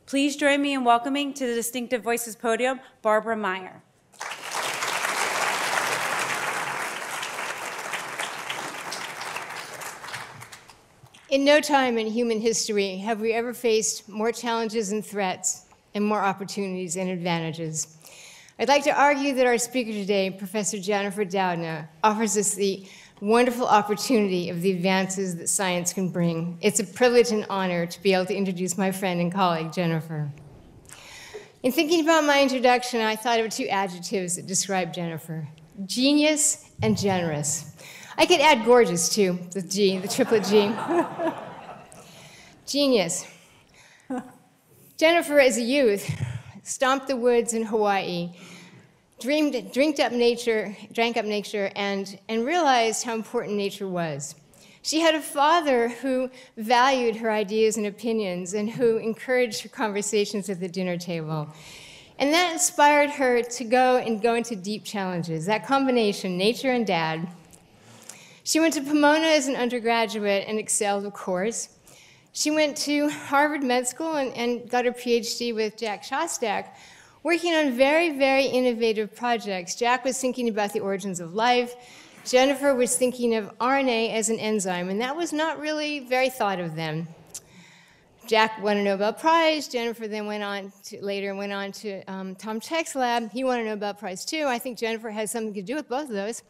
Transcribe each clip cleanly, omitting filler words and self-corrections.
Please join me in welcoming to the Distinctive Voices podium, Barbara Meyer. In no time in human history have we ever faced more challenges and threats and more opportunities and advantages. I'd like to argue that our speaker today, Professor Jennifer Doudna, offers us the wonderful opportunity of the advances that science can bring. It's a privilege and honor to be able to introduce my friend and colleague, Jennifer. In thinking about my introduction, I thought of two adjectives that describe Jennifer: genius and generous. I could add gorgeous, too, the G, the triplet G. Genius. Jennifer, as a youth, stomped the woods in Hawaii, drank up nature, and realized how important nature was. She had a father who valued her ideas and opinions and who encouraged her conversations at the dinner table. And that inspired her to go into deep challenges, that combination, nature and dad. She went to Pomona as an undergraduate and excelled, of course. She went to Harvard Med School and got her PhD with Jack Szostak, working on very, very innovative projects. Jack was thinking about the origins of life. Jennifer was thinking of RNA as an enzyme, and that was not really very thought of then. Jack won a Nobel Prize. Jennifer then went on to Tom Cech's lab. He won a Nobel Prize too. I think Jennifer has something to do with both of those.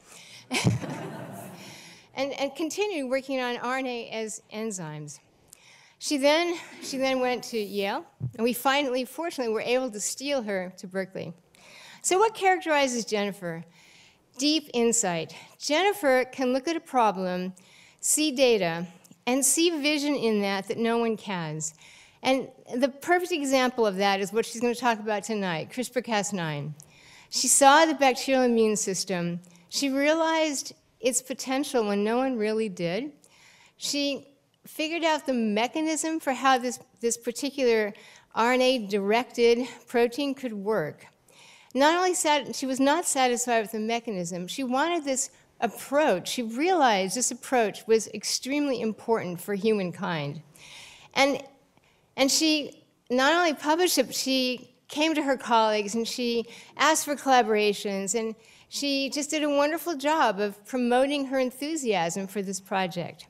and continued working on RNA as enzymes. She then went to Yale, and we finally, fortunately, were able to steal her to Berkeley. So what characterizes Jennifer? Deep insight. Jennifer can look at a problem, see data, and see vision in that no one can. And the perfect example of that is what she's going to talk about tonight, CRISPR-Cas9. She saw the bacterial immune system. She realized its potential when no one really did. She figured out the mechanism for how this particular RNA-directed protein could work. Not only she was not satisfied with the mechanism, she wanted this approach. She realized this approach was extremely important for humankind. And she not only published it, but she came to her colleagues and she asked for collaborations, and she just did a wonderful job of promoting her enthusiasm for this project.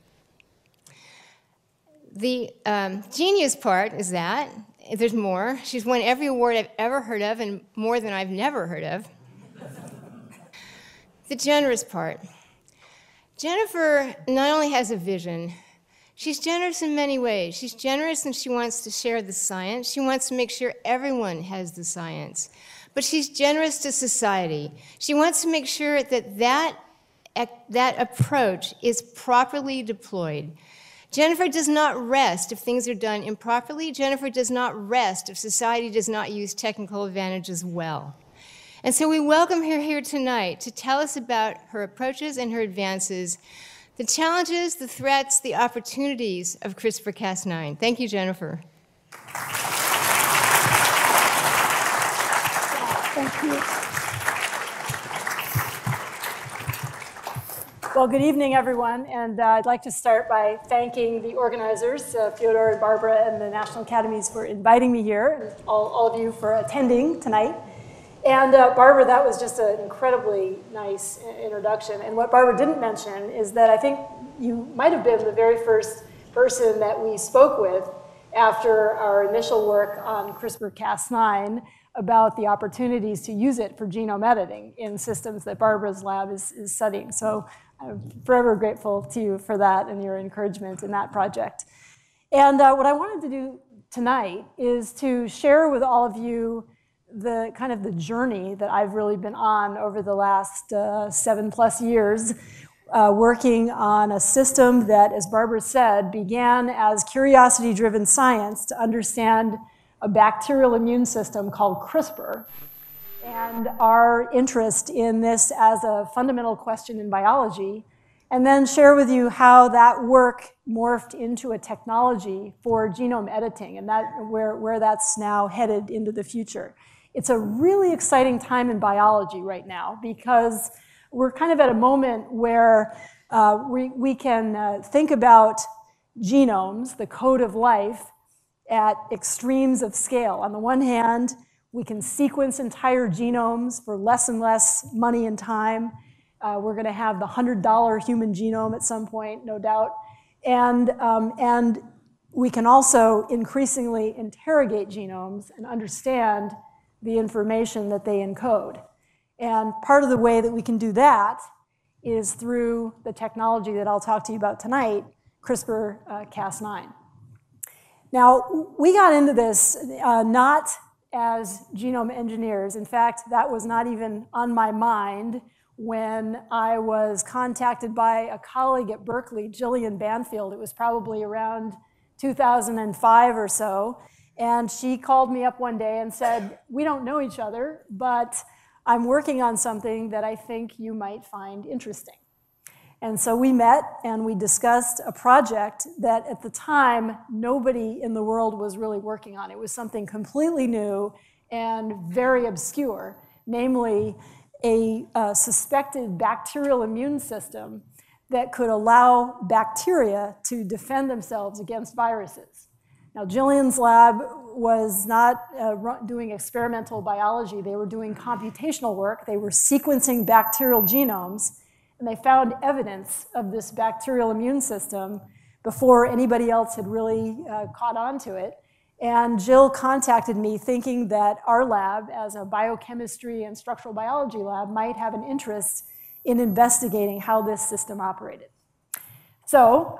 The genius part is that there's more. She's won every award I've ever heard of and more than I've never heard of. The generous part. Jennifer not only has a vision, she's generous in many ways. She's generous and she wants to share the science. She wants to make sure everyone has the science. But she's generous to society. She wants to make sure that approach is properly deployed. Jennifer does not rest if things are done improperly. Jennifer does not rest if society does not use technical advantages well. And so we welcome her here tonight to tell us about her approaches and her advances, the challenges, the threats, the opportunities of CRISPR-Cas9. Thank you, Jennifer. Thank you. Well, good evening, everyone, and I'd like to start by thanking the organizers, Fyodor and Barbara and the National Academies, for inviting me here, and all of you for attending tonight. And Barbara, that was just an incredibly nice introduction. And what Barbara didn't mention is that I think you might have been the very first person that we spoke with after our initial work on CRISPR-Cas9 about the opportunities to use it for genome editing in systems that Barbara's lab is studying. So I'm forever grateful to you for that and your encouragement in that project. And what I wanted to do tonight is to share with all of you the kind of the journey that I've really been on over the last 7+ years, working on a system that, as Barbara said, began as curiosity-driven science to understand a bacterial immune system called CRISPR, and our interest in this as a fundamental question in biology, and then share with you how that work morphed into a technology for genome editing, and where that's now headed into the future. It's a really exciting time in biology right now because we're kind of at a moment where we can think about genomes, the code of life, at extremes of scale. On the one hand, we can sequence entire genomes for less and less money and time. We're going to have the $100 human genome at some point, no doubt. And we can also increasingly interrogate genomes and understand the information that they encode. And part of the way that we can do that is through the technology that I'll talk to you about tonight, CRISPR-Cas9. Now, we got into this not as genome engineers. In fact, that was not even on my mind when I was contacted by a colleague at Berkeley, Gillian Banfield. It was probably around 2005 or so. And she called me up one day and said, we don't know each other, but I'm working on something that I think you might find interesting. And so we met and we discussed a project that at the time nobody in the world was really working on. It was something completely new and very obscure, namely a suspected bacterial immune system that could allow bacteria to defend themselves against viruses. Now, Gillian's lab was not doing experimental biology. They were doing computational work. They were sequencing bacterial genomes, and they found evidence of this bacterial immune system before anybody else had really caught on to it. And Jill contacted me thinking that our lab, as a biochemistry and structural biology lab, might have an interest in investigating how this system operated. So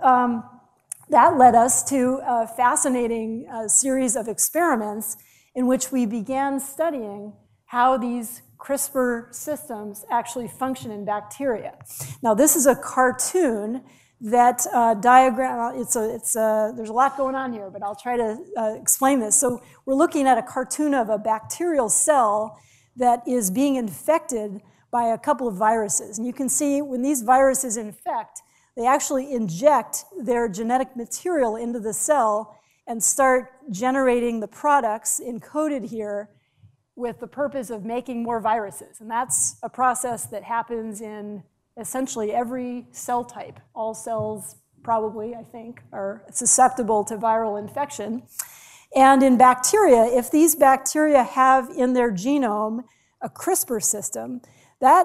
that led us to a fascinating series of experiments in which we began studying how these CRISPR systems actually function in bacteria. Now, this is a cartoon that diagram, there's a lot going on here, but I'll try to explain this. So we're looking at a cartoon of a bacterial cell that is being infected by a couple of viruses. And you can see when these viruses infect, they actually inject their genetic material into the cell and start generating the products encoded here with the purpose of making more viruses. And that's a process that happens in essentially every cell type. All cells probably, I think, are susceptible to viral infection. And in bacteria, if these bacteria have in their genome a CRISPR system, that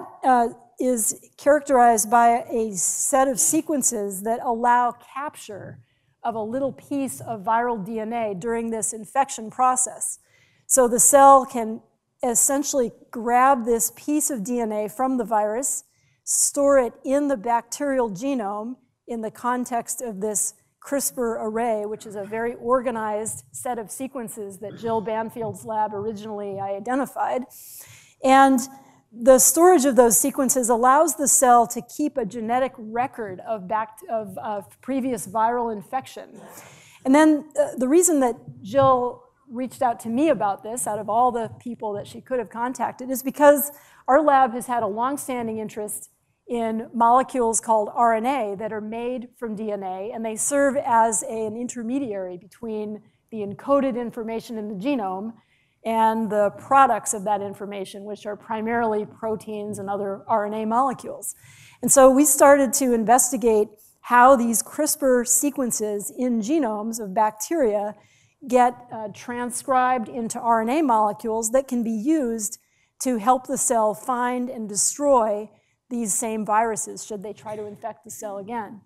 is characterized by a set of sequences that allow capture of a little piece of viral DNA during this infection process. So the cell can essentially grab this piece of DNA from the virus, store it in the bacterial genome in the context of this CRISPR array, which is a very organized set of sequences that Jill Banfield's lab originally identified. And the storage of those sequences allows the cell to keep a genetic record of previous viral infection. And then the reason that Jill reached out to me about this, out of all the people that she could have contacted, is because our lab has had a longstanding interest in molecules called RNA that are made from DNA, and they serve as an intermediary between the encoded information in the genome and the products of that information, which are primarily proteins and other RNA molecules. And so we started to investigate how these CRISPR sequences in genomes of bacteria get transcribed into RNA molecules that can be used to help the cell find and destroy these same viruses should they try to infect the cell again.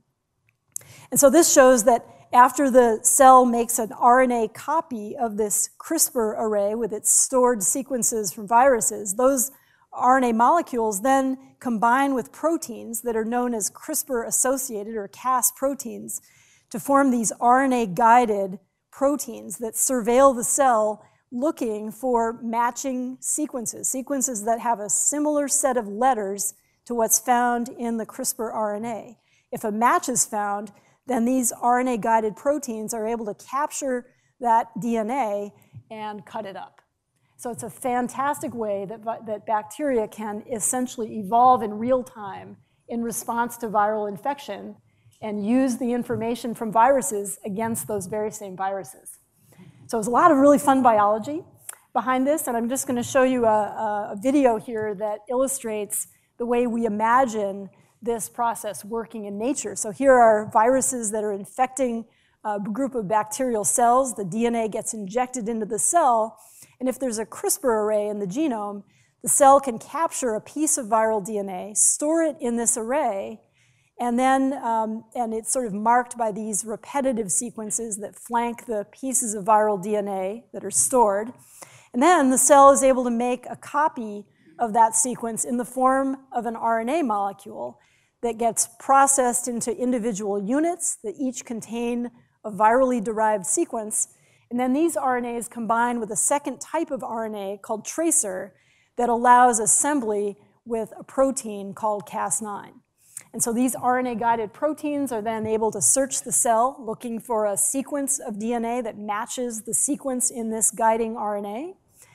And so this shows that after the cell makes an RNA copy of this CRISPR array with its stored sequences from viruses, those RNA molecules then combine with proteins that are known as CRISPR-associated or Cas proteins to form these RNA-guided proteins that surveil the cell looking for matching sequences that have a similar set of letters to what's found in the CRISPR RNA. If a match is found, then these RNA-guided proteins are able to capture that DNA and cut it up. So it's a fantastic way that bacteria can essentially evolve in real time in response to viral infection and use the information from viruses against those very same viruses. So there's a lot of really fun biology behind this, and I'm just going to show you a video here that illustrates the way we imagine this process working in nature. So here are viruses that are infecting group of bacterial cells. The DNA gets injected into the cell, and if there's a CRISPR array in the genome, the cell can capture a piece of viral DNA, store it in this array, and then and it's sort of marked by these repetitive sequences that flank the pieces of viral DNA that are stored. And then the cell is able to make a copy of that sequence in the form of an RNA molecule that gets processed into individual units that each contain a virally derived sequence. And then these RNAs combine with a second type of RNA called tracer that allows assembly with a protein called Cas9. And so these RNA-guided proteins are then able to search the cell looking for a sequence of DNA that matches the sequence in this guiding RNA.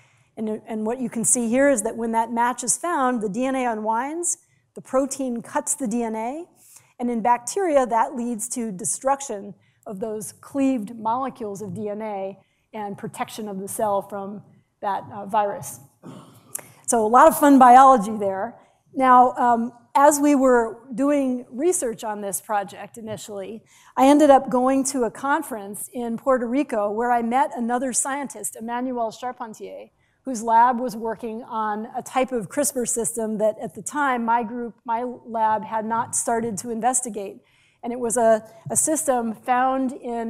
And what you can see here is that when that match is found, the DNA unwinds, the protein cuts the DNA, and in bacteria, that leads to destruction of those cleaved molecules of DNA and protection of the cell from that virus. So a lot of fun biology there. Now, as we were doing research on this project initially, I ended up going to a conference in Puerto Rico where I met another scientist, Emmanuel Charpentier, whose lab was working on a type of CRISPR system that at the time my lab had not started to investigate. And it was a system found in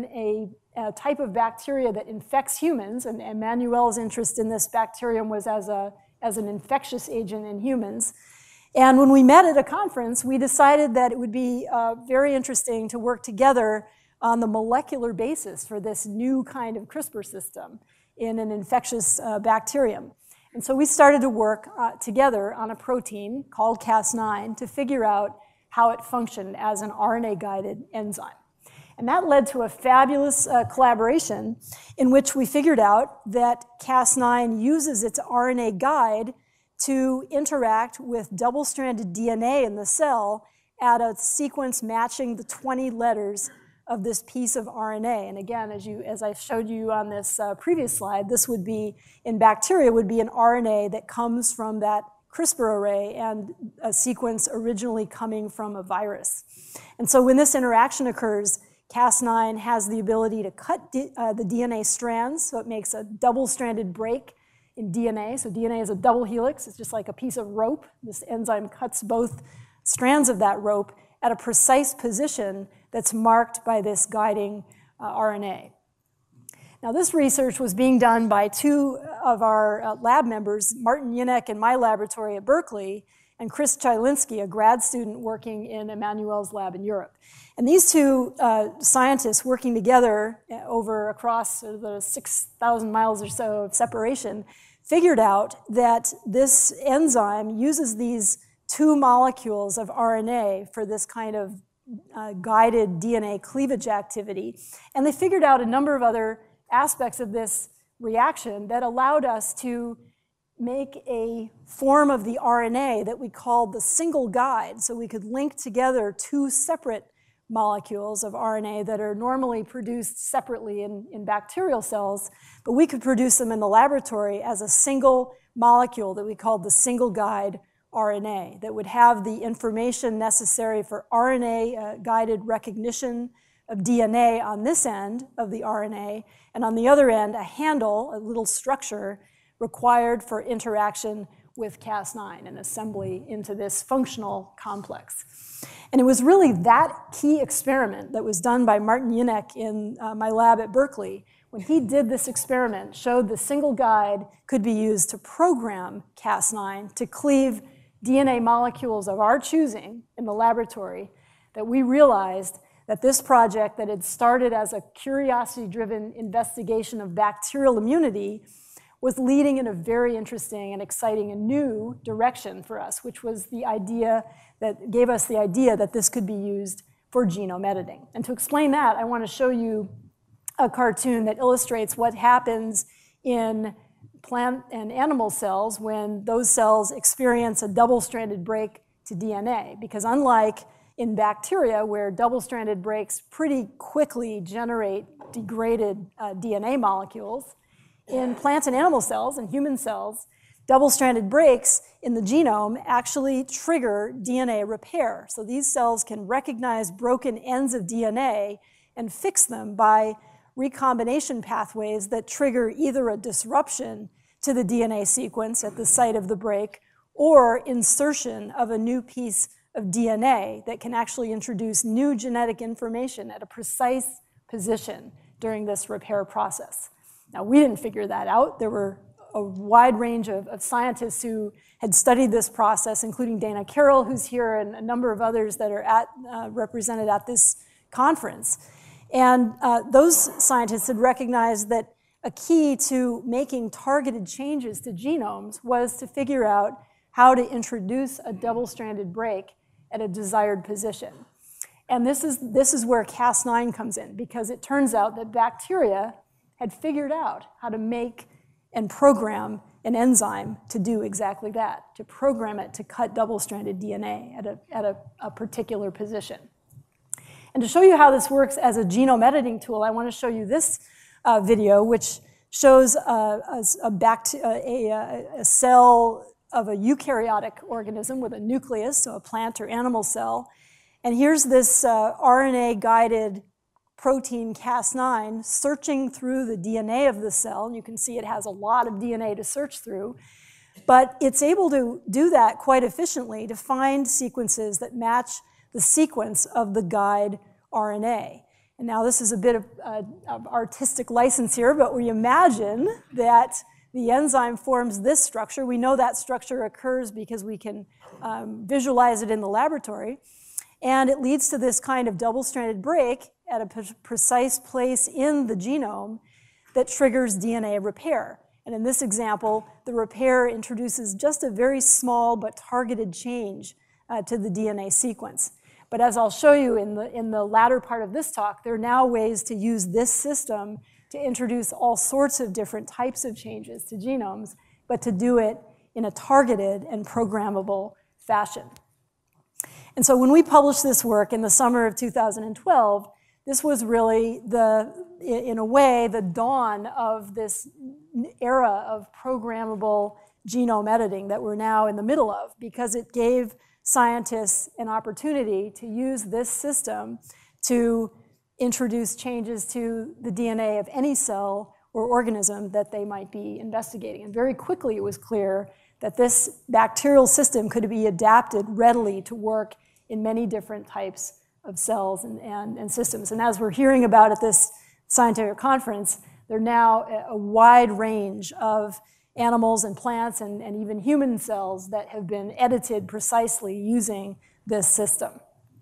a type of bacteria that infects humans, and Emmanuel's interest in this bacterium was as an infectious agent in humans. And when we met at a conference, we decided that it would be very interesting to work together on the molecular basis for this new kind of CRISPR system in an infectious bacterium. And so we started to work together on a protein called Cas9 to figure out how it functioned as an RNA-guided enzyme. And that led to a fabulous collaboration in which we figured out that Cas9 uses its RNA guide to interact with double-stranded DNA in the cell at a sequence matching the 20 letters of this piece of RNA. And again, as I showed you on this previous slide, this would be, in bacteria, would be an RNA that comes from that CRISPR array and a sequence originally coming from a virus. And so when this interaction occurs, Cas9 has the ability to cut the DNA strands, so it makes a double-stranded break in DNA. So DNA is a double helix. It's just like a piece of rope. This enzyme cuts both strands of that rope at a precise position that's marked by this guiding RNA. Now, this research was being done by two of our lab members, Martin Yunek in my laboratory at Berkeley, and Chris Chylinski, a grad student working in Emmanuel's lab in Europe. And these two scientists working together across the 6,000 miles or so of separation figured out that this enzyme uses these two molecules of RNA for this kind of guided DNA cleavage activity. And they figured out a number of other aspects of this reaction that allowed us to make a form of the RNA that we called the single guide, so we could link together two separate molecules of RNA that are normally produced separately in bacterial cells, but we could produce them in the laboratory as a single molecule that we called the single guide RNA that would have the information necessary for RNA-guided recognition of DNA on this end of the RNA, and on the other end, a handle, a little structure required for interaction with Cas9 and assembly into this functional complex. And it was really that key experiment that was done by Martin Yunek in my lab at Berkeley. When he did this experiment, showed the single guide could be used to program Cas9 to cleave DNA molecules of our choosing in the laboratory, that we realized that this project that had started as a curiosity-driven investigation of bacterial immunity was leading in a very interesting and exciting and new direction for us, which was the idea that gave us the idea that this could be used for genome editing. And to explain that, I want to show you a cartoon that illustrates what happens in plant and animal cells when those cells experience a double-stranded break to DNA. Because unlike in bacteria, where double-stranded breaks pretty quickly generate degraded DNA molecules, in plant and animal cells and human cells, double-stranded breaks in the genome actually trigger DNA repair. So these cells can recognize broken ends of DNA and fix them by recombination pathways that trigger either a disruption to the DNA sequence at the site of the break or insertion of a new piece of DNA that can actually introduce new genetic information at a precise position during this repair process. Now, we didn't figure that out. There were a wide range of scientists who had studied this process, including Dana Carroll, who's here, and a number of others that are represented at this conference. And those scientists had recognized that a key to making targeted changes to genomes was to figure out how to introduce a double-stranded break at a desired position. And this is where Cas9 comes in, because it turns out that bacteria had figured out how to make and program an enzyme to do exactly that, to program it to cut double-stranded DNA at a particular position. And to show you how this works as a genome editing tool, I want to show you this video, which shows a cell of a eukaryotic organism with a nucleus, so a plant or animal cell. And here's this RNA-guided protein Cas9 searching through the DNA of the cell. And you can see it has a lot of DNA to search through. But it's able to do that quite efficiently to find sequences that match the sequence of the guide RNA. And now this is a bit of artistic license here, but we imagine that the enzyme forms this structure. We know that structure occurs because we can visualize it in the laboratory. And it leads to this kind of double-stranded break at a precise place in the genome that triggers DNA repair. And in this example, the repair introduces just a very small but targeted change to the DNA sequence. But as I'll show you in the latter part of this talk, there are now ways to use this system to introduce all sorts of different types of changes to genomes, but to do it in a targeted and programmable fashion. And so when we published this work in the summer of 2012, this was really, in a way, the dawn of this era of programmable genome editing that we're now in the middle of, because it gave scientists an opportunity to use this system to introduce changes to the DNA of any cell or organism that they might be investigating. And very quickly it was clear that this bacterial system could be adapted readily to work in many different types of cells and systems. And as we're hearing about at this scientific conference, there are now a wide range of animals and plants and even human cells that have been edited precisely using this system.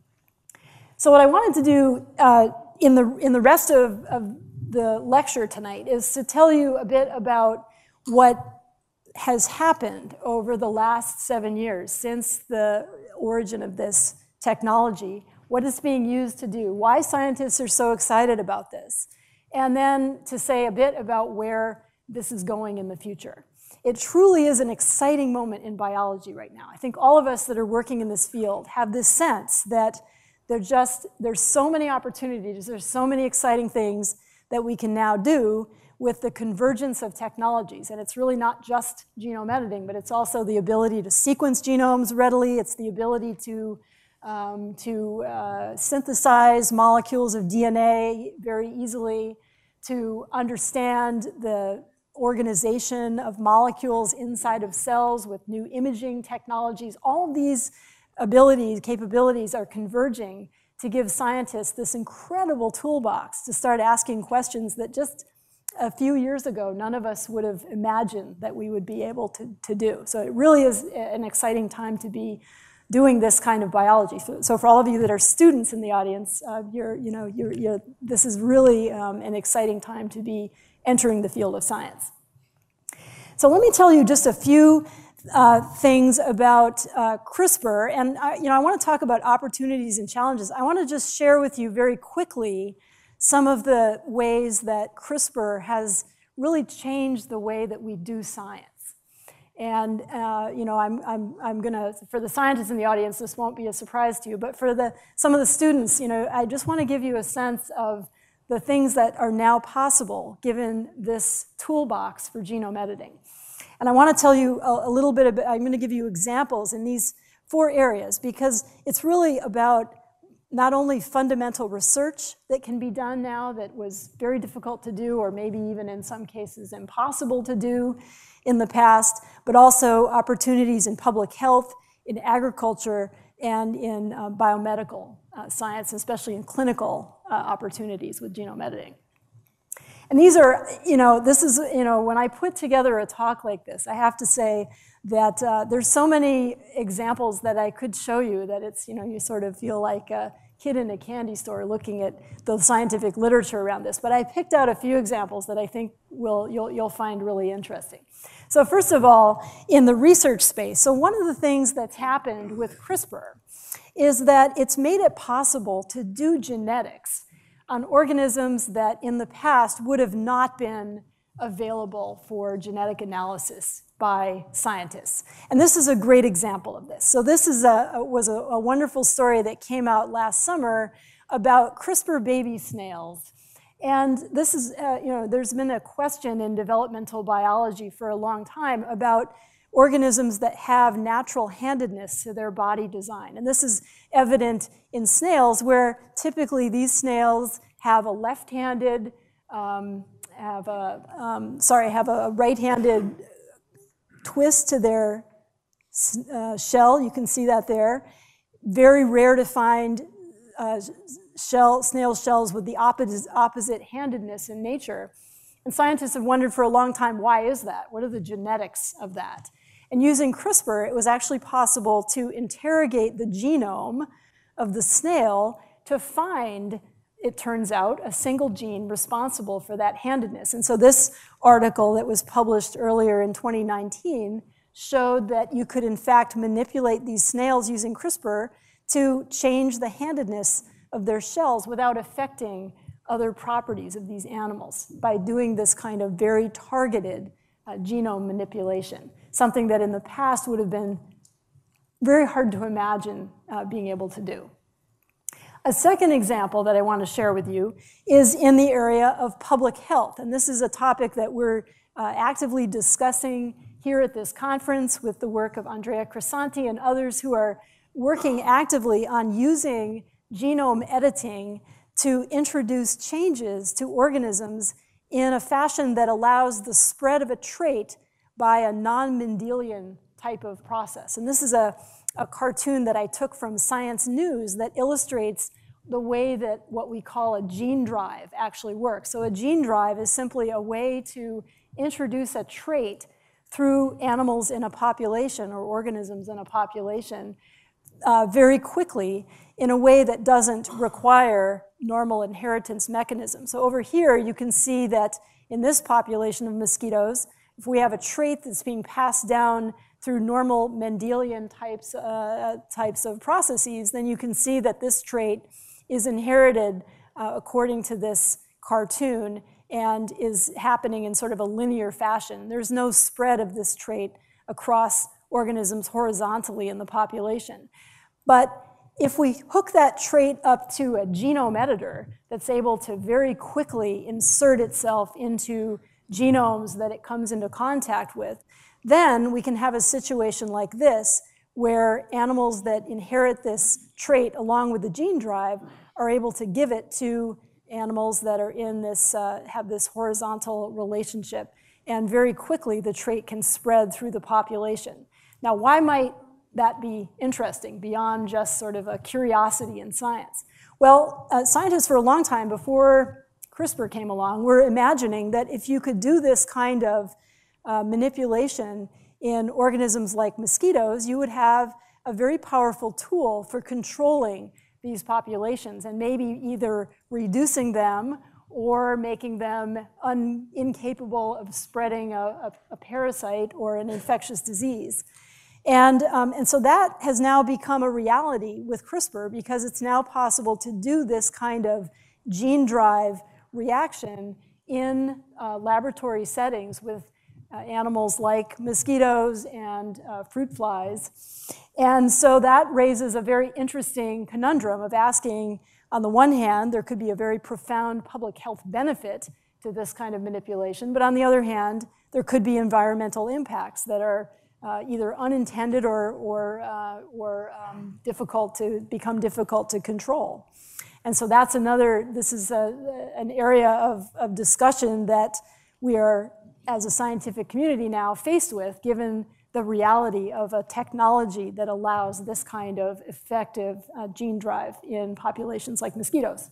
So what I wanted to do in the rest of the lecture tonight is to tell you a bit about what has happened over the last 7 years since the origin of this technology, what it's being used to do, why scientists are so excited about this, and then to say a bit about where this is going in the future. It truly is an exciting moment in biology right now. I think all of us that are working in this field have this sense that there's so many opportunities, there's so many exciting things that we can now do with the convergence of technologies. And it's really not just genome editing, but it's also the ability to sequence genomes readily. It's the ability to synthesize molecules of DNA very easily, to understand the organization of molecules inside of cells with new imaging technologies. All of these capabilities are converging to give scientists this incredible toolbox to start asking questions that just a few years ago, none of us would have imagined that we would be able to do. So it really is an exciting time to be doing this kind of biology. So for all of you that are students in the audience, this is really an exciting time to be entering the field of science. So let me tell you just a few things about CRISPR, and I want to talk about opportunities and challenges. I want to just share with you very quickly some of the ways that CRISPR has really changed the way that we do science. And I'm gonna, for the scientists in the audience, this won't be a surprise to you, but for some of the students, I just want to give you a sense of the things that are now possible given this toolbox for genome editing. And I want to tell you a little bit about, I'm going to give you examples in these 4 areas because it's really about not only fundamental research that can be done now that was very difficult to do, or maybe even in some cases impossible to do in the past, but also opportunities in public health, in agriculture, and in biomedical science, especially in clinical opportunities with genome editing. And these are, this is, when I put together a talk like this, I have to say that there's so many examples that I could show you that it's, you sort of feel like a kid in a candy store looking at the scientific literature around this. But I picked out a few examples that I think you'll find really interesting. So first of all, in the research space, so one of the things that's happened with CRISPR is that it's made it possible to do genetics on organisms that in the past would have not been available for genetic analysis by scientists. And this is a great example of this. So this is was a wonderful story that came out last summer about CRISPR baby snails. And this is, there's been a question in developmental biology for a long time about organisms that have natural handedness to their body design. And this is evident in snails, where typically these snails have a left-handed, have a right-handed twist to their shell. You can see that there. Very rare to find snail shells with the opposite handedness in nature. And scientists have wondered for a long time, why is that? What are the genetics of that? And using CRISPR, it was actually possible to interrogate the genome of the snail to find, it turns out, a single gene responsible for that handedness. And so this article that was published earlier in 2019 showed that you could, in fact, manipulate these snails using CRISPR to change the handedness of their shells without affecting other properties of these animals by doing this kind of very targeted genome manipulation, something that in the past would have been very hard to imagine being able to do. A second example that I want to share with you is in the area of public health. And this is a topic that we're actively discussing here at this conference with the work of Andrea Crisanti and others who are working actively on using genome editing to introduce changes to organisms in a fashion that allows the spread of a trait by a non-Mendelian type of process. And this is a cartoon that I took from Science News that illustrates the way that what we call a gene drive actually works. So a gene drive is simply a way to introduce a trait through animals in a population or organisms in a population very quickly in a way that doesn't require normal inheritance mechanisms. So over here, you can see that in this population of mosquitoes, if we have a trait that's being passed down through normal Mendelian types of processes, then you can see that this trait is inherited according to this cartoon and is happening in sort of a linear fashion. There's no spread of this trait across organisms horizontally in the population. But if we hook that trait up to a genome editor that's able to very quickly insert itself into genomes that it comes into contact with, then we can have a situation like this where animals that inherit this trait along with the gene drive are able to give it to animals that are in this, have this horizontal relationship. And very quickly, the trait can spread through the population. Now, why might that be interesting beyond just sort of a curiosity in science? Well, scientists for a long time before CRISPR came along were imagining that if you could do this kind of manipulation in organisms like mosquitoes, you would have a very powerful tool for controlling these populations and maybe either reducing them or making them incapable of spreading a parasite or an infectious disease. And so that has now become a reality with CRISPR because it's now possible to do this kind of gene drive reaction in laboratory settings with animals like mosquitoes and fruit flies. And so that raises a very interesting conundrum of asking, on the one hand, there could be a very profound public health benefit to this kind of manipulation, but on the other hand, there could be environmental impacts that are either unintended or difficult to control. And so that's this is an area of discussion that we are, as a scientific community now, faced with, given the reality of a technology that allows this kind of effective gene drive in populations like mosquitoes.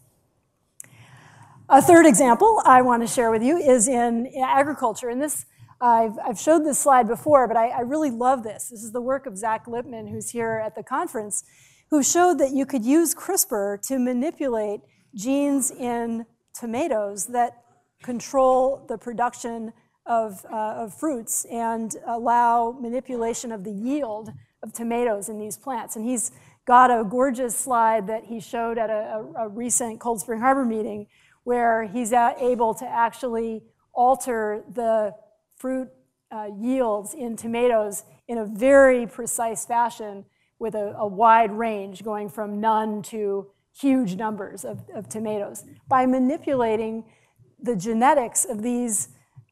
A third example I want to share with you is in agriculture. And this, I've showed this slide before, but I really love this. This is the work of Zach Lipman, who's here at the conference, who showed that you could use CRISPR to manipulate genes in tomatoes that control the production of fruits and allow manipulation of the yield of tomatoes in these plants. And he's got a gorgeous slide that he showed at a recent Cold Spring Harbor meeting where he's able to actually alter the fruit yields in tomatoes in a very precise fashion with a wide range going from none to huge numbers of tomatoes by manipulating the genetics of these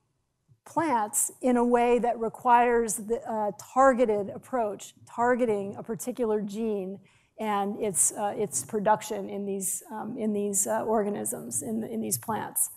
plants in a way that requires the targeted approach, targeting a particular gene and its production in these organisms, in these plants.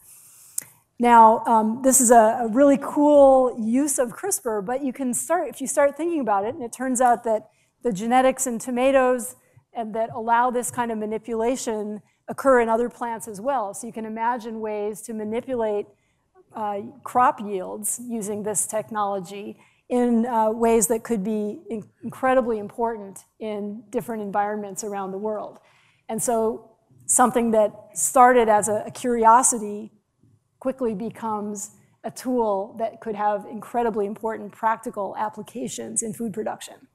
Now, this is a really cool use of CRISPR, but if you start thinking about it, and it turns out that the genetics in tomatoes and that allow this kind of manipulation occur in other plants as well. So you can imagine ways to manipulate crop yields using this technology in ways that could be incredibly important in different environments around the world. And so something that started as a curiosity quickly becomes a tool that could have incredibly important practical applications in food production.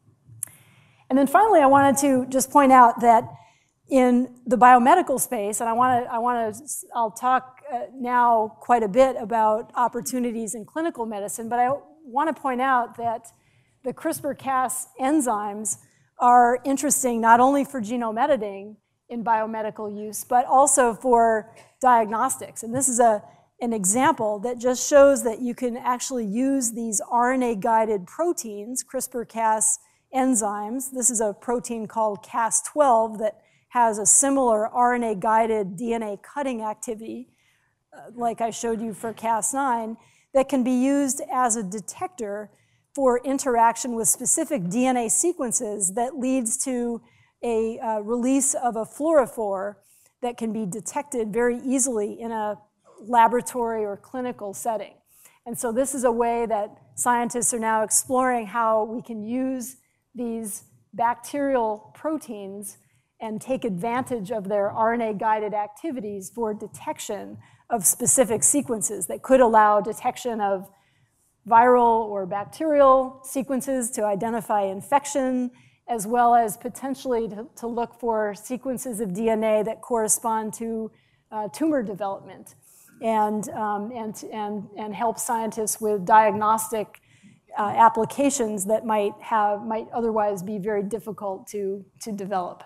And then finally, I wanted to just point out that in the biomedical space, and I'll talk now quite a bit about opportunities in clinical medicine, but I want to point out that the CRISPR-Cas enzymes are interesting not only for genome editing in biomedical use, but also for diagnostics. And this is an example that just shows that you can actually use these RNA-guided proteins, CRISPR-Cas enzymes. This is a protein called Cas12 that has a similar RNA-guided DNA cutting activity, like I showed you for Cas9, that can be used as a detector for interaction with specific DNA sequences that leads to a release of a fluorophore that can be detected very easily in a laboratory or clinical setting. And so this is a way that scientists are now exploring how we can use these bacterial proteins and take advantage of their RNA-guided activities for detection of specific sequences that could allow detection of viral or bacterial sequences to identify infection, as well as potentially to look for sequences of DNA that correspond to tumor development and help scientists with diagnostic applications that might otherwise be very difficult to develop.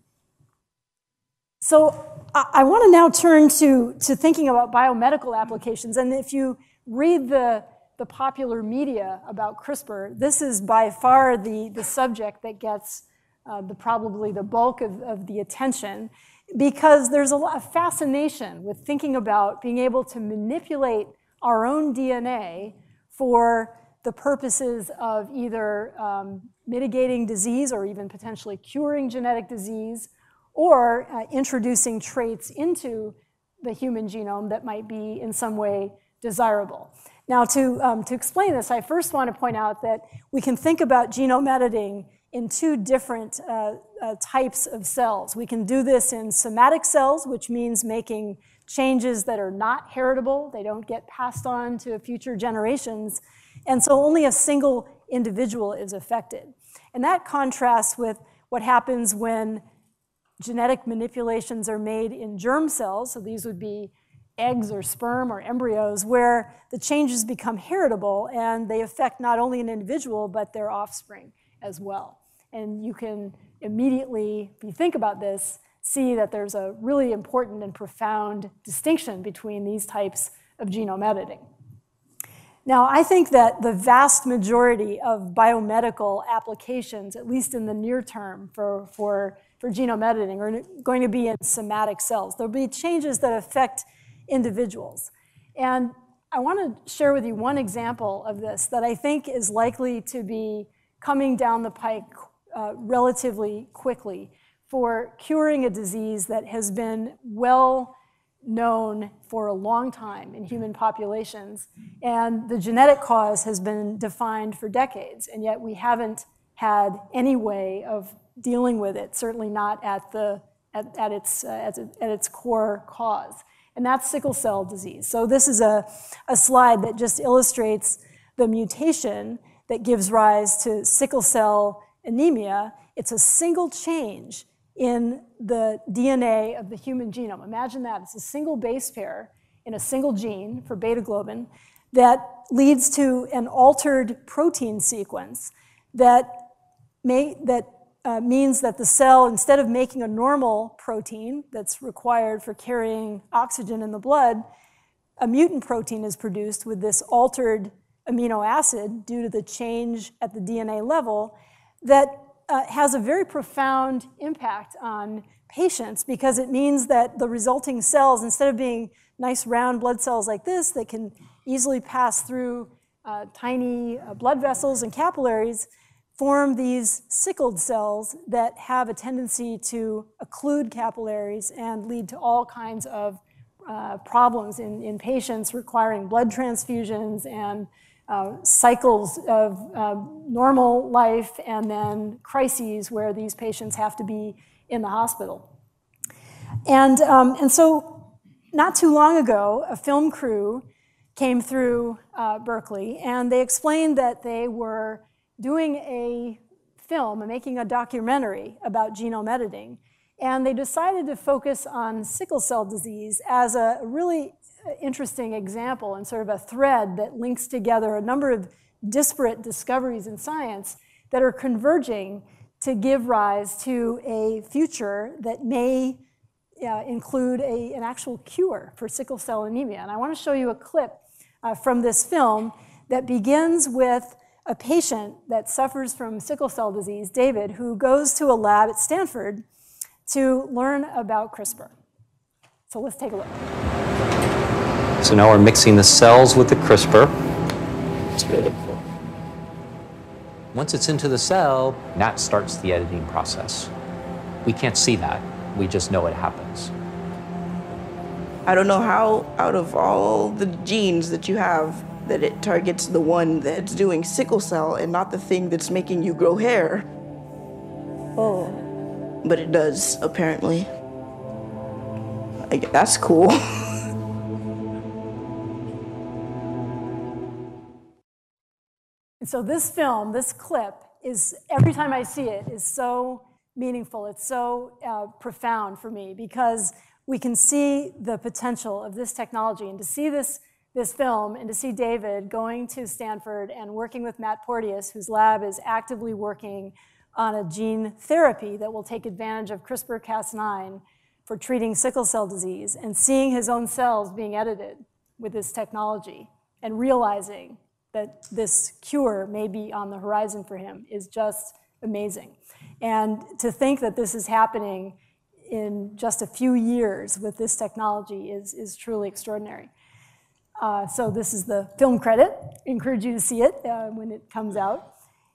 So I want to now turn to thinking about biomedical applications. And if you read the popular media about CRISPR, this is by far the subject that gets probably the bulk of the attention, because there's a lot of fascination with thinking about being able to manipulate our own DNA for the purposes of either mitigating disease or even potentially curing genetic disease, or introducing traits into the human genome that might be in some way desirable. Now, to explain this, I first want to point out that we can think about genome editing in two different types of cells. We can do this in somatic cells, which means making changes that are not heritable. They don't get passed on to future generations. And so only a single individual is affected. And that contrasts with what happens when genetic manipulations are made in germ cells. So these would be eggs or sperm or embryos, where the changes become heritable and they affect not only an individual, but their offspring as well. And you can immediately, if you think about this, see that there's a really important and profound distinction between these types of genome editing. Now, I think that the vast majority of biomedical applications, at least in the near term for genome editing, are going to be in somatic cells. There'll be changes that affect individuals. And I want to share with you one example of this that I think is likely to be coming down the pike relatively quickly for curing a disease that has been well known for a long time in human populations. And the genetic cause has been defined for decades, and yet we haven't had any way of dealing with it, certainly not at its core cause. And that's sickle cell disease. So this is a slide that just illustrates the mutation that gives rise to sickle cell anemia. It's a single change in the DNA of the human genome. Imagine that. It's a single base pair in a single gene for beta globin that leads to an altered protein sequence that means that the cell, instead of making a normal protein that's required for carrying oxygen in the blood, a mutant protein is produced with this altered amino acid due to the change at the DNA level that has a very profound impact on patients, because it means that the resulting cells, instead of being nice round blood cells like this that can easily pass through tiny blood vessels and capillaries, form these sickled cells that have a tendency to occlude capillaries and lead to all kinds of problems in patients requiring blood transfusions and cycles of normal life, and then crises where these patients have to be in the hospital. And so not too long ago, a film crew came through Berkeley, and they explained that they were doing a film and making a documentary about genome editing. And they decided to focus on sickle cell disease as a really interesting example and sort of a thread that links together a number of disparate discoveries in science that are converging to give rise to a future that may include an actual cure for sickle cell anemia. And I want to show you a clip from this film that begins with a patient that suffers from sickle cell disease, David, who goes to a lab at Stanford to learn about CRISPR. So let's take a look. So now we're mixing the cells with the CRISPR. It's good. Once it's into the cell, that starts the editing process. We can't see that. We just know it happens. I don't know how, out of all the genes that you have, that it targets the one that's doing sickle cell and not the thing that's making you grow hair. Oh. But it does, apparently. That's cool. And so this film, this clip, is, every time I see it, is so meaningful. It's so profound for me, because we can see the potential of this technology. And to see this film and to see David going to Stanford and working with Matt Porteous, whose lab is actively working on a gene therapy that will take advantage of CRISPR-Cas9 for treating sickle cell disease, and seeing his own cells being edited with this technology and realizing that this cure may be on the horizon for him is just amazing. And to think that this is happening in just a few years with this technology is truly extraordinary. So this is the film credit. I encourage you to see it when it comes out.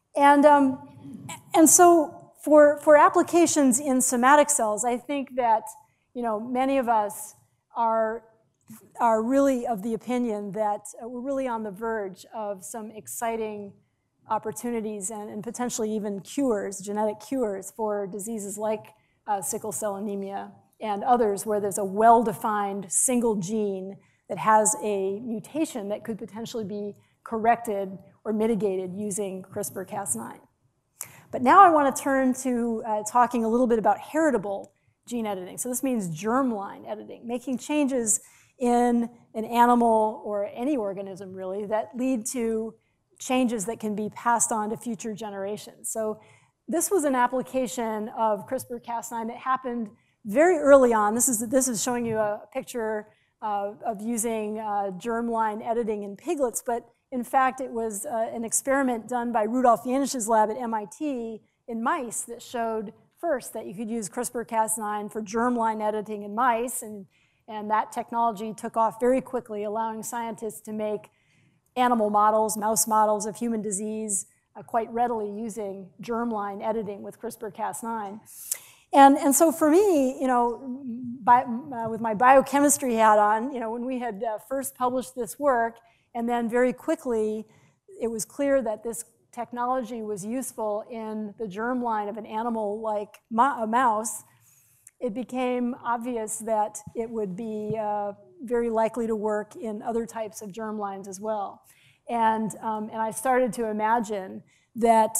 And so for applications in somatic cells, I think that many of us are really of the opinion that we're really on the verge of some exciting opportunities and potentially even cures, genetic cures for diseases like sickle cell anemia and others where there's a well-defined single gene that has a mutation that could potentially be corrected or mitigated using CRISPR-Cas9. But now I want to turn to talking a little bit about heritable gene editing. So this means germline editing, making changes in an animal or any organism, really, that lead to changes that can be passed on to future generations. So this was an application of CRISPR-Cas9 that happened very early on. This is showing you a picture of using germline editing in piglets, but In fact, it was an experiment done by Rudolf Janisch's lab at MIT in mice that showed first that you could use CRISPR-Cas9 for germline editing in mice, and that technology took off very quickly, allowing scientists to make animal models, mouse models of human disease quite readily using germline editing with CRISPR-Cas9. And so for me, with my biochemistry hat on, when we had first published this work, and then very quickly, it was clear that this technology was useful in the germline of an animal like a mouse, it became obvious that it would be very likely to work in other types of germlines as well. And I started to imagine that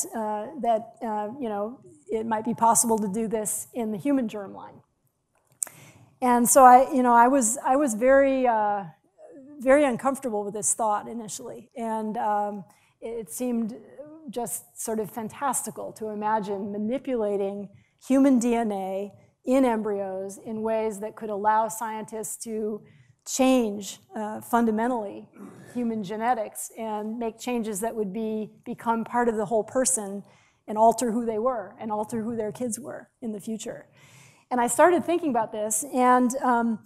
it might be possible to do this in the human germline. And so I was very very uncomfortable with this thought initially, and it seemed just sort of fantastical to imagine manipulating human DNA in embryos in ways that could allow scientists to change fundamentally human genetics and make changes that would become part of the whole person and alter who they were and alter who their kids were in the future. And I started thinking about this, and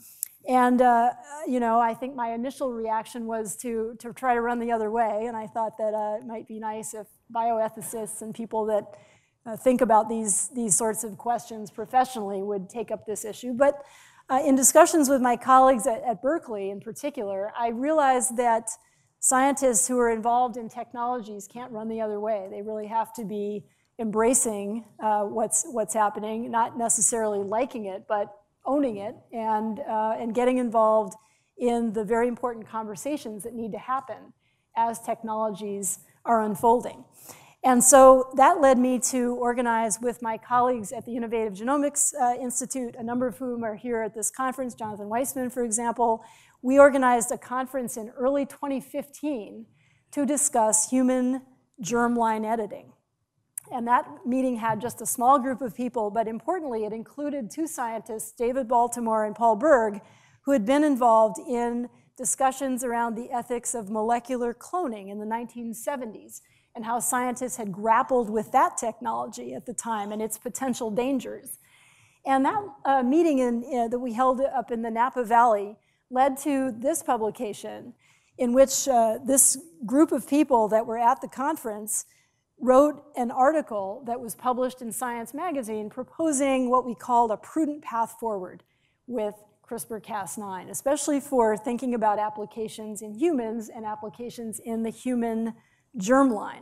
I think my initial reaction was to try to run the other way, and I thought that it might be nice if bioethicists and people that think about these sorts of questions professionally would take up this issue. But in discussions with my colleagues at Berkeley in particular, I realized that scientists who are involved in technologies can't run the other way. They really have to be embracing what's happening, not necessarily liking it, but owning it and getting involved in the very important conversations that need to happen as technologies are unfolding. And so that led me to organize with my colleagues at the Innovative Genomics Institute, a number of whom are here at this conference, Jonathan Weissman, for example. We organized a conference in early 2015 to discuss human germline editing. And that meeting had just a small group of people, but importantly, it included two scientists, David Baltimore and Paul Berg, who had been involved in discussions around the ethics of molecular cloning in the 1970s and how scientists had grappled with that technology at the time and its potential dangers. And that meeting that we held up in the Napa Valley led to this publication in which this group of people that were at the conference wrote an article that was published in Science magazine proposing what we called a prudent path forward with CRISPR-Cas9, especially for thinking about applications in humans and applications in the human germline.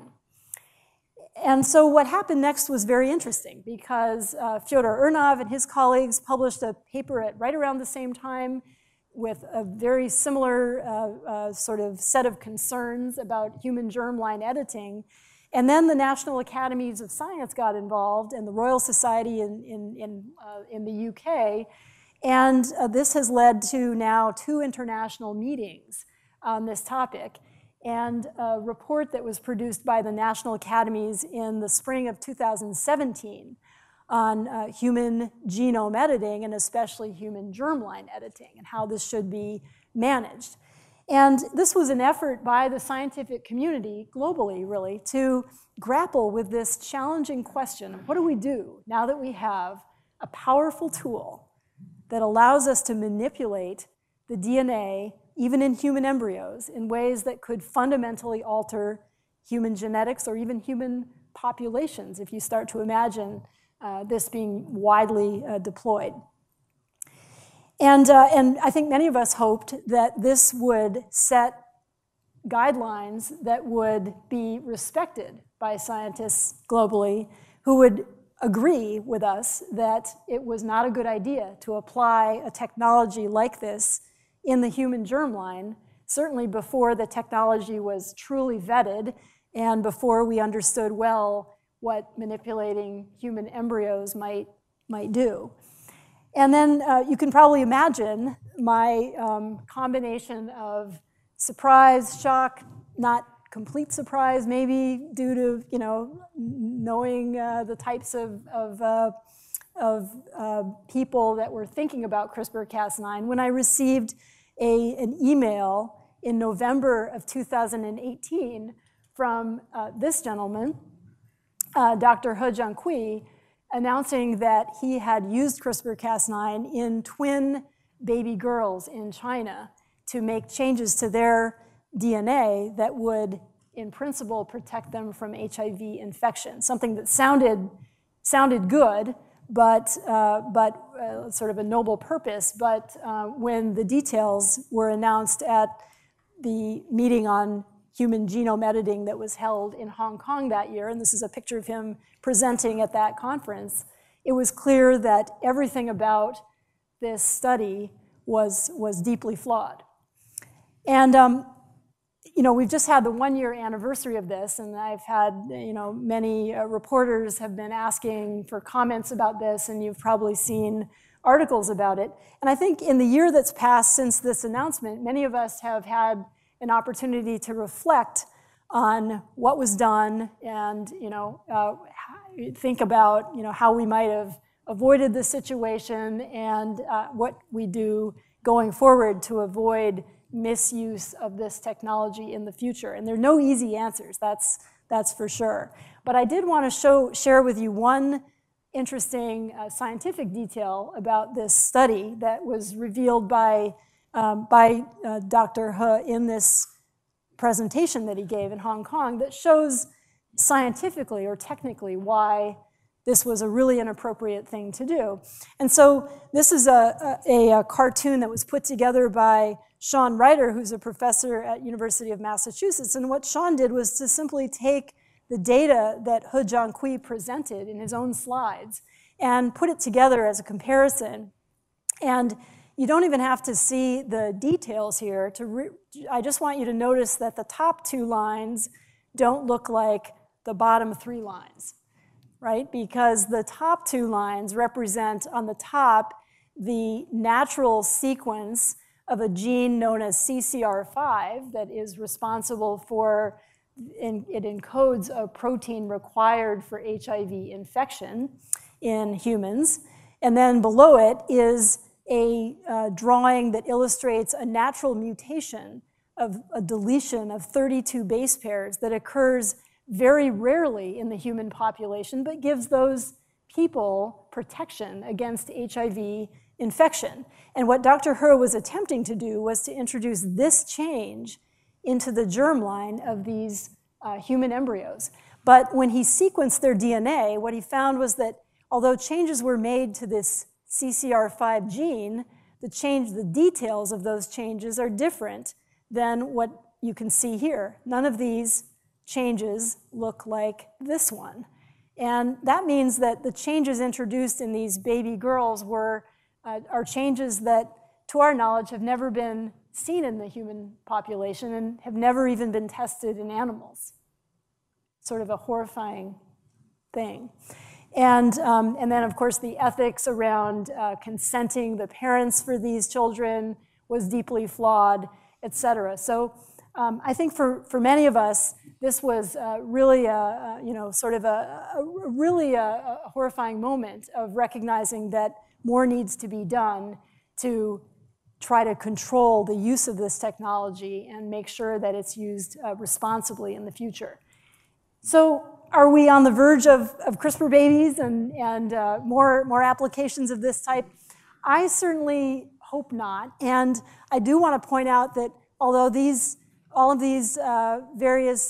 And so what happened next was very interesting because Fyodor Urnov and his colleagues published a paper at right around the same time with a very similar sort of set of concerns about human germline editing. And then the National Academies of Science got involved and the Royal Society in the UK. And this has led to now 2 international meetings on this topic. And a report that was produced by the National Academies in the spring of 2017 on human genome editing and especially human germline editing and how this should be managed. And this was an effort by the scientific community globally, really, to grapple with this challenging question of what do we do now that we have a powerful tool that allows us to manipulate the DNA, even in human embryos, in ways that could fundamentally alter human genetics or even human populations, if you start to imagine this being widely deployed. And I think many of us hoped that this would set guidelines that would be respected by scientists globally who would agree with us that it was not a good idea to apply a technology like this in the human germline, certainly before the technology was truly vetted and before we understood well what manipulating human embryos might do. And then you can probably imagine my combination of surprise, shock, not complete surprise, maybe due to knowing the types of people that were thinking about CRISPR-Cas9 when I received an email in November of 2018 from this gentleman, Dr. He Jiankui, announcing that he had used CRISPR-Cas9 in twin baby girls in China to make changes to their DNA that would, in principle, protect them from HIV infection. Something that sounded good, but sort of a noble purpose. But when the details were announced at the meeting on human genome editing that was held in Hong Kong that year, and this is a picture of him presenting at that conference, it was clear that everything about this study was deeply flawed. And we've just had the 1-year anniversary of this, and I've had many reporters have been asking for comments about this, and you've probably seen articles about it. And I think in the year that's passed since this announcement, many of us have had an opportunity to reflect on what was done and think about how we might have avoided this situation and what we do going forward to avoid misuse of this technology in the future. And there are no easy answers, that's for sure. But I did want to share with you one interesting scientific detail about this study that was revealed by Dr. He in this presentation that he gave in Hong Kong that shows scientifically or technically why this was a really inappropriate thing to do. And so this is a cartoon that was put together by Sean Ryder, who's a professor at University of Massachusetts. And what Sean did was to simply take the data that He Jiankui presented in his own slides and put it together as a comparison. And you don't even have to see the details here. I just want you to notice that the top 2 lines don't look like the bottom 3 lines, right? Because the top 2 lines represent on the top the natural sequence of a gene known as CCR5 that is responsible for, it encodes a protein required for HIV infection in humans. And then below it is a drawing that illustrates a natural mutation of a deletion of 32 base pairs that occurs very rarely in the human population, but gives those people protection against HIV infection. And what Dr. He was attempting to do was to introduce this change into the germline of these human embryos. But when he sequenced their DNA, what he found was that although changes were made to this CCR5 gene, the details of those changes are different than what you can see here. None of these changes look like this one. And that means that the changes introduced in these baby girls are changes that, to our knowledge, have never been seen in the human population and have never even been tested in animals. Sort of a horrifying thing. And then, of course, the ethics around consenting the parents for these children was deeply flawed, et cetera. So I think for many of us, this was really a horrifying moment of recognizing that more needs to be done to try to control the use of this technology and make sure that it's used responsibly in the future. So are we on the verge of CRISPR babies and more applications of this type? I certainly hope not. And I do want to point out that although all of these various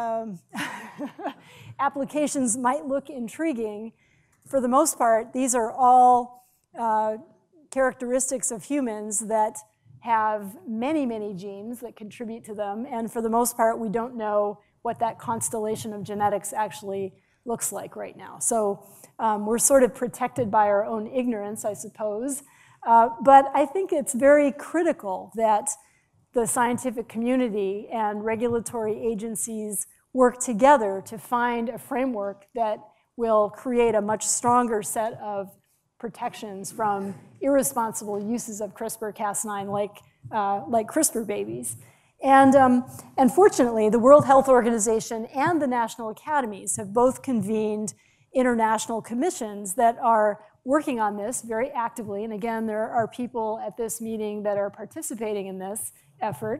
applications might look intriguing, for the most part, these are all characteristics of humans that have many, many genes that contribute to them. And for the most part, we don't know what that constellation of genetics actually looks like right now. So we're sort of protected by our own ignorance, I suppose. But I think it's very critical that the scientific community and regulatory agencies work together to find a framework that will create a much stronger set of protections from irresponsible uses of CRISPR-Cas9 like CRISPR babies. And fortunately, the World Health Organization and the national academies have both convened international commissions that are working on this very actively. And again, there are people at this meeting that are participating in this effort.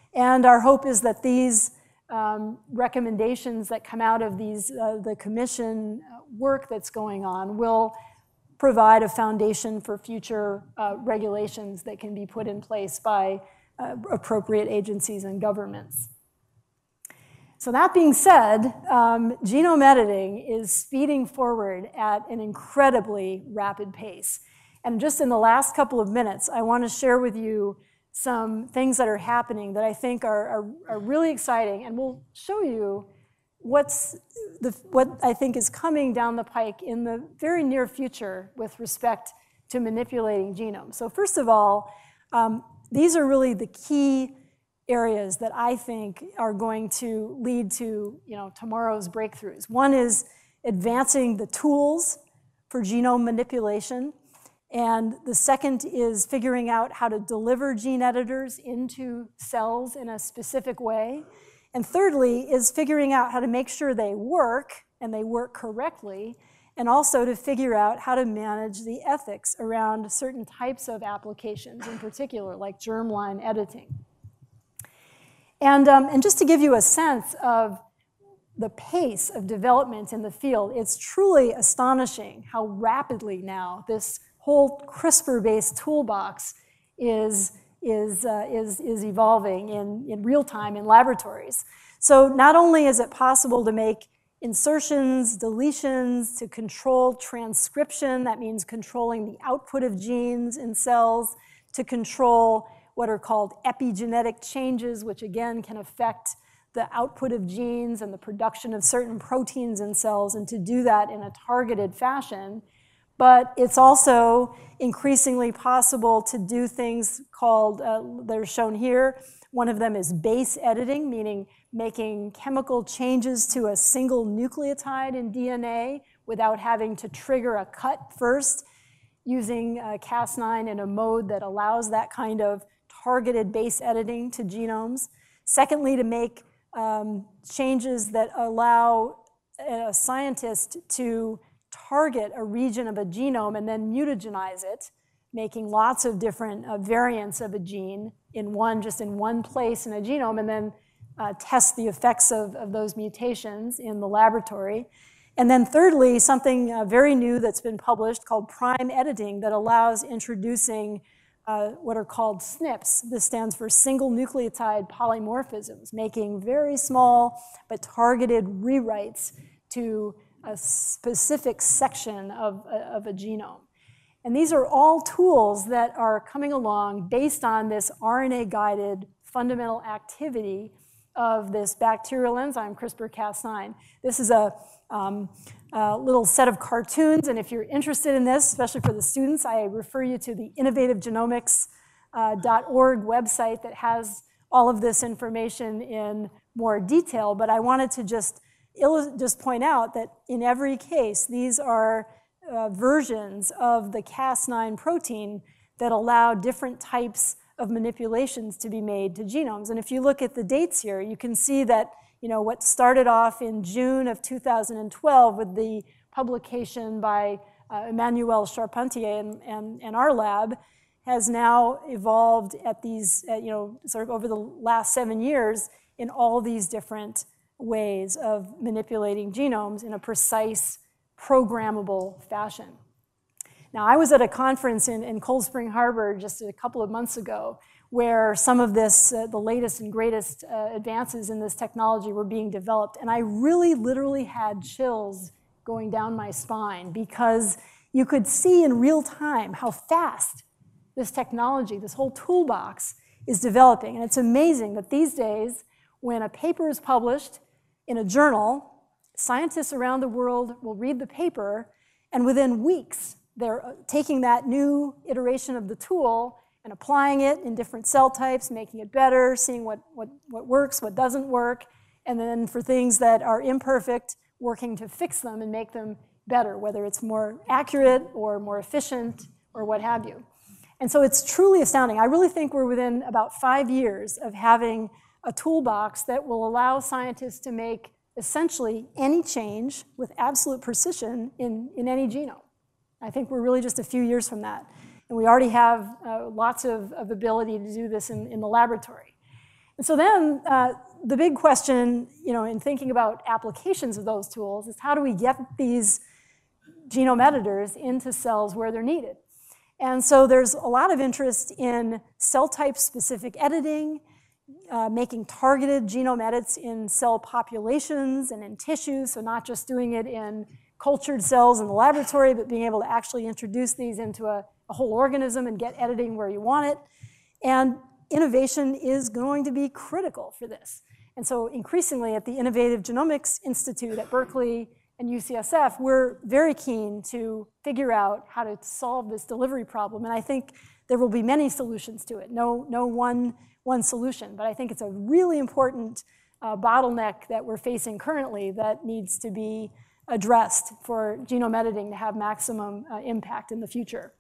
And our hope is that these recommendations that come out of the commission work that's going on will provide a foundation for future regulations that can be put in place by appropriate agencies and governments. So that being said, genome editing is speeding forward at an incredibly rapid pace. And just in the last couple of minutes, I want to share with you some things that are happening that I think are really exciting, and we'll show you what I think is coming down the pike in the very near future with respect to manipulating genomes. So first of all, these are really the key areas that I think are going to lead to tomorrow's breakthroughs. One is advancing the tools for genome manipulation. And the second is figuring out how to deliver gene editors into cells in a specific way. And thirdly is figuring out how to make sure they work and they work correctly, and also to figure out how to manage the ethics around certain types of applications, in particular, like germline editing. And just to give you a sense of the pace of development in the field, it's truly astonishing how rapidly now this whole CRISPR-based toolbox is evolving in real time in laboratories. So not only is it possible to make insertions, deletions, to control transcription, that means controlling the output of genes in cells, to control what are called epigenetic changes, which again can affect the output of genes and the production of certain proteins in cells, and to do that in a targeted fashion. But it's also increasingly possible to do things called, they're shown here. One of them is base editing, meaning making chemical changes to a single nucleotide in DNA without having to trigger a cut first, using Cas9 in a mode that allows that kind of targeted base editing to genomes. Secondly, to make changes that allow a scientist to target a region of a genome and then mutagenize it, making lots of different variants of a gene in one place in a genome, and then test the effects of those mutations in the laboratory. And then thirdly, something very new that's been published called prime editing that allows introducing what are called SNPs. This stands for single nucleotide polymorphisms, making very small but targeted rewrites to a specific section of a genome. And these are all tools that are coming along based on this RNA-guided fundamental activity of this bacterial enzyme, CRISPR-Cas9. This is a little set of cartoons, and if you're interested in this, especially for the students, I refer you to the innovativegenomics.org website that has all of this information in more detail. But I wanted to just point out that in every case, these are versions of the Cas9 protein that allow different types of manipulations to be made to genomes. And if you look at the dates here, you can see that what started off in June of 2012 with the publication by Emmanuel Charpentier and our lab has now evolved at these, sort of over the last 7 years in all these different ways of manipulating genomes in a precise, programmable fashion. Now, I was at a conference in Cold Spring Harbor just a couple of months ago where some of this, the latest and greatest advances in this technology were being developed. And I really literally had chills going down my spine because you could see in real time how fast this technology, this whole toolbox, is developing. And it's amazing that these days, when a paper is published in a journal, scientists around the world will read the paper, and within weeks, they're taking that new iteration of the tool and applying it in different cell types, making it better, seeing what works, what doesn't work, and then for things that are imperfect, working to fix them and make them better, whether it's more accurate or more efficient or what have you. And so it's truly astounding. I really think we're within about 5 years of having a toolbox that will allow scientists to make essentially any change with absolute precision in any genome. I think we're really just a few years from that. And we already have lots of ability to do this in the laboratory. And so then the big question, in thinking about applications of those tools is how do we get these genome editors into cells where they're needed? And so there's a lot of interest in cell type specific editing, making targeted genome edits in cell populations and in tissues, so not just doing it in cultured cells in the laboratory, but being able to actually introduce these into a whole organism and get editing where you want it. And innovation is going to be critical for this. And so increasingly at the Innovative Genomics Institute at Berkeley and UCSF, we're very keen to figure out how to solve this delivery problem. And I think there will be many solutions to it, no one solution. But I think it's a really important bottleneck that we're facing currently that needs to be addressed for genome editing to have maximum impact in the future.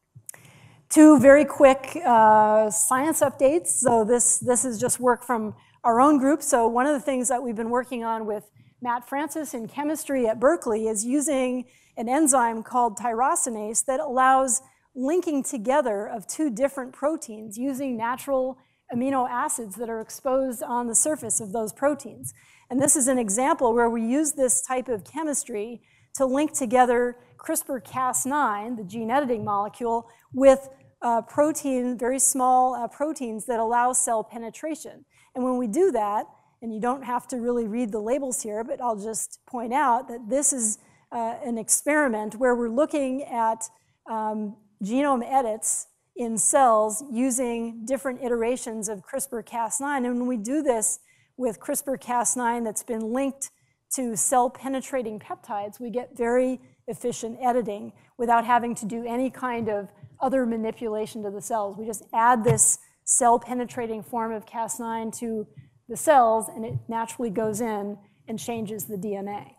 Two very quick science updates. So this is just work from our own group. So one of the things that we've been working on with Matt Francis in chemistry at Berkeley is using an enzyme called tyrosinase that allows linking together of two different proteins using natural amino acids that are exposed on the surface of those proteins. And this is an example where we use this type of chemistry to link together CRISPR-Cas9, the gene editing molecule, with very small proteins that allow cell penetration. And when we do that, and you don't have to really read the labels here, but I'll just point out that this is an experiment where we're looking at genome edits in cells using different iterations of CRISPR-Cas9. And when we do this with CRISPR-Cas9 that's been linked to cell-penetrating peptides, we get very efficient editing without having to do any kind of other manipulation to the cells. We just add this cell-penetrating form of Cas9 to the cells, and it naturally goes in and changes the DNA.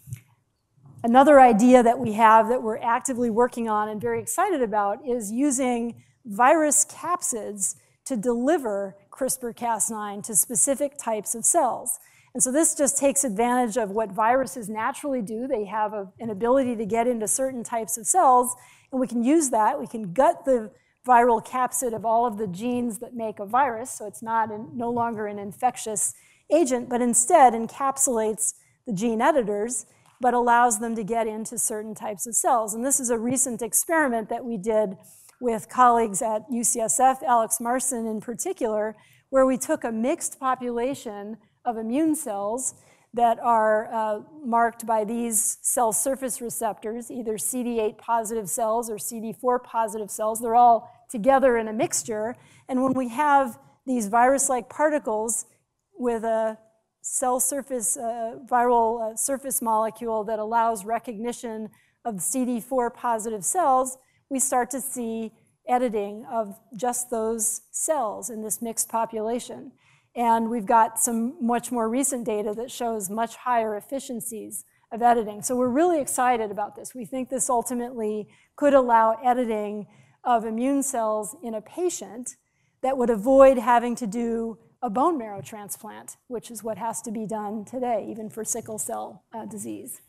Another idea that we have that we're actively working on and very excited about is using virus capsids to deliver CRISPR-Cas9 to specific types of cells. And so this just takes advantage of what viruses naturally do. They have an ability to get into certain types of cells, and we can use that. We can gut the viral capsid of all of the genes that make a virus, so it's no longer an infectious agent, but instead encapsulates the gene editors, but allows them to get into certain types of cells. And this is a recent experiment that we did with colleagues at UCSF, Alex Marson in particular, where we took a mixed population of immune cells that are marked by these cell surface receptors, either CD8 positive cells or CD4 positive cells. They're all together in a mixture. And when we have these virus-like particles with a cell surface, viral surface molecule that allows recognition of CD4 positive cells, we start to see editing of just those cells in this mixed population. And we've got some much more recent data that shows much higher efficiencies of editing. So we're really excited about this. We think this ultimately could allow editing of immune cells in a patient that would avoid having to do a bone marrow transplant, which is what has to be done today, even for sickle cell disease.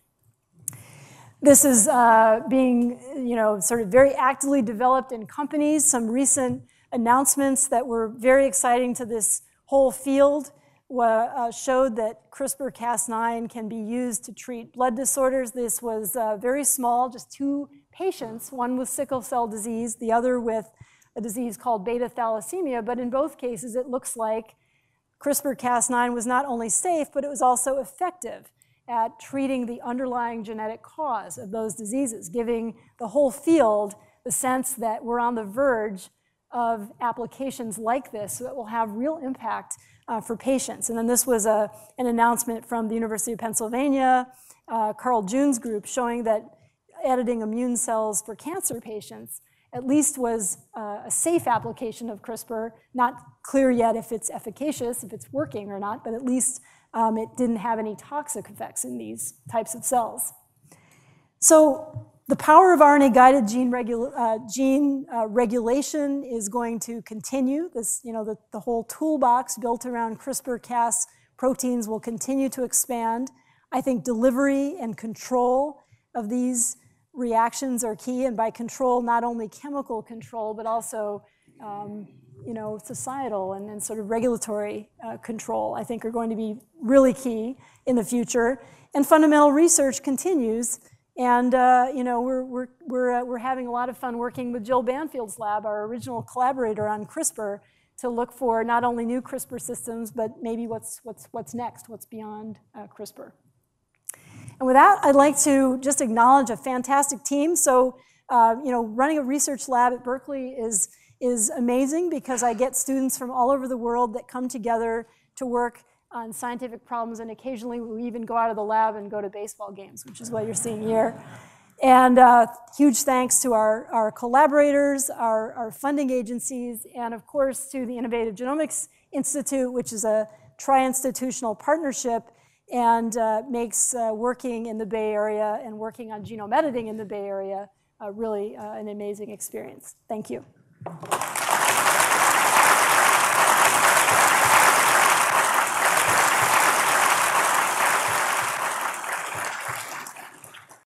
This is being, sort of very actively developed in companies. Some recent announcements that were very exciting to this whole field showed that CRISPR-Cas9 can be used to treat blood disorders. This was very small, just 2 patients, one with sickle cell disease, the other with a disease called beta thalassemia. But in both cases, it looks like CRISPR-Cas9 was not only safe, but it was also effective at treating the underlying genetic cause of those diseases, giving the whole field the sense that we're on the verge of applications like this that will have real impact for patients. And then this was an announcement from the University of Pennsylvania, Carl June's group, showing that editing immune cells for cancer patients at least was a safe application of CRISPR. Not clear yet if it's efficacious, if it's working or not, but at least it didn't have any toxic effects in these types of cells. So the power of RNA-guided gene regulation is going to continue. This, the whole toolbox built around CRISPR-Cas proteins will continue to expand. I think delivery and control of these reactions are key, and by control, not only chemical control, but also societal and sort of regulatory control, I think, are going to be really key in the future. And fundamental research continues. And we're having a lot of fun working with Jill Banfield's lab, our original collaborator on CRISPR, to look for not only new CRISPR systems, but maybe what's next, what's beyond CRISPR. And with that, I'd like to just acknowledge a fantastic team. So, running a research lab at Berkeley is amazing because I get students from all over the world that come together to work on scientific problems, and occasionally we even go out of the lab and go to baseball games, which is what you're seeing here. And huge thanks to our collaborators, our funding agencies, and of course to the Innovative Genomics Institute, which is a tri-institutional partnership and makes working in the Bay Area and working on genome editing in the Bay Area really an amazing experience. Thank you.